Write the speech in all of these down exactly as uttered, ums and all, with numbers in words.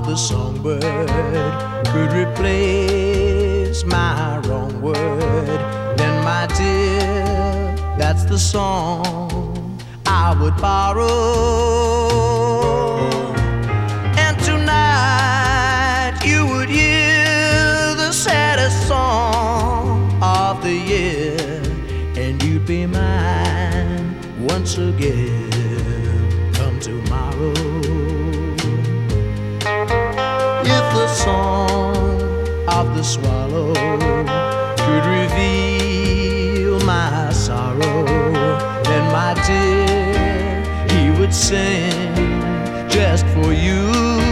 the songbird could replace my wrong word, then my dear, that's the song I would borrow. And tonight you would hear the saddest song of the year, and you'd be mine once again come tomorrow. If the song of the swallow could reveal my sorrow, then my dear, he would sing just for you.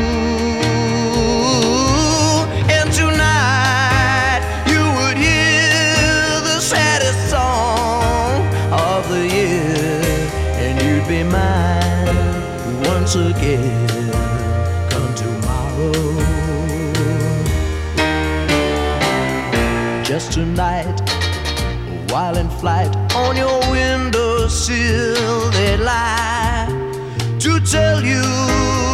And tonight you would hear the saddest song of the year, and you'd be mine once again come tomorrow. Just tonight, while in flight on your windowsill, they lie to tell you